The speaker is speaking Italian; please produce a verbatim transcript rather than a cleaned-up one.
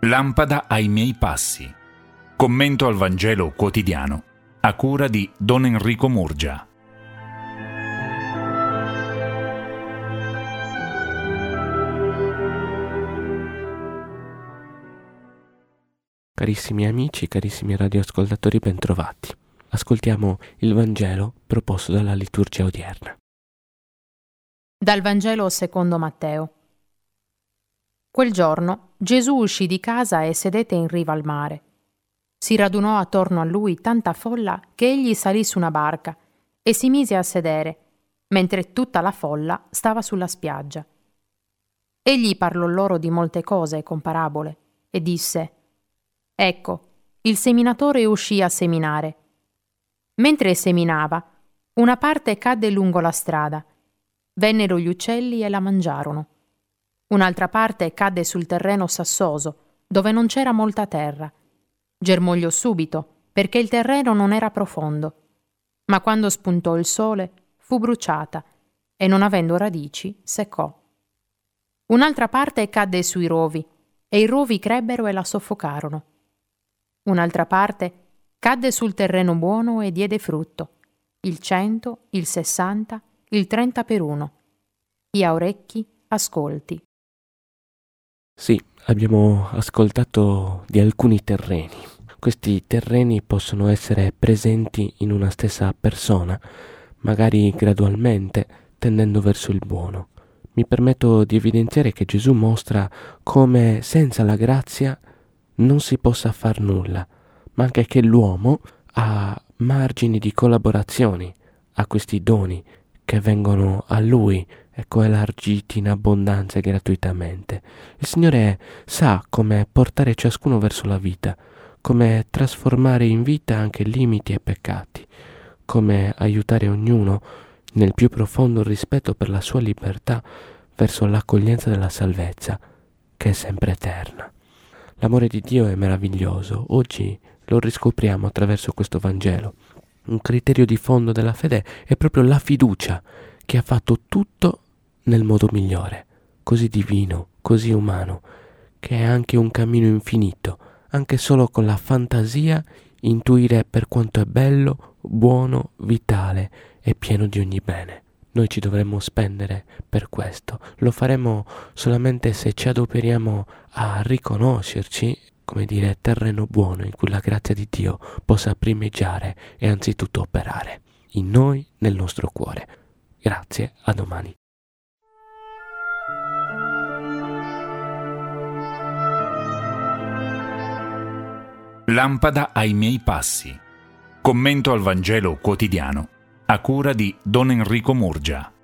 Lampada ai miei passi. Commento al Vangelo quotidiano a cura di Don Enrico Murgia. Carissimi amici, carissimi radioascoltatori, bentrovati. Ascoltiamo il Vangelo proposto dalla liturgia odierna. Dal Vangelo secondo Matteo. Quel giorno Gesù uscì di casa e sedette in riva al mare. Si radunò attorno a lui tanta folla che egli salì su una barca e si mise a sedere, mentre tutta la folla stava sulla spiaggia. Egli parlò loro di molte cose con parabole e disse: Ecco, il seminatore uscì a seminare. Mentre seminava, una parte cadde lungo la strada. Vennero gli uccelli e la mangiarono. Un'altra parte cadde sul terreno sassoso, dove non c'era molta terra. Germogliò subito, perché il terreno non era profondo. Ma quando spuntò il sole, fu bruciata e, non avendo radici, seccò. Un'altra parte cadde sui rovi, e i rovi crebbero e la soffocarono. Un'altra parte cadde sul terreno buono e diede frutto, il cento, il sessanta, il trenta per uno. Chi ha orecchi, ascolti. Sì, abbiamo ascoltato di alcuni terreni. Questi terreni possono essere presenti in una stessa persona, magari gradualmente, tendendo verso il buono. Mi permetto di evidenziare che Gesù mostra come senza la grazia non si possa far nulla, ma anche che l'uomo ha margini di collaborazioni a questi doni che vengono a lui, ecco, elargiti in abbondanza e gratuitamente. Il Signore sa come portare ciascuno verso la vita, come trasformare in vita anche limiti e peccati, come aiutare ognuno nel più profondo rispetto per la sua libertà verso l'accoglienza della salvezza, che è sempre eterna. L'amore di Dio è meraviglioso. Oggi lo riscopriamo attraverso questo Vangelo. Un criterio di fondo della fede è proprio la fiducia, che ha fatto tutto nel modo migliore, così divino, così umano, che è anche un cammino infinito, anche solo con la fantasia intuire per quanto è bello, buono, vitale e pieno di ogni bene. Noi ci dovremmo spendere per questo. Lo faremo solamente se ci adoperiamo a riconoscerci, come dire, terreno buono in cui la grazia di Dio possa primeggiare e anzitutto operare in noi, nel nostro cuore. Grazie, a domani. Lampada ai miei passi. Commento al Vangelo quotidiano a cura di Don Enrico Murgia.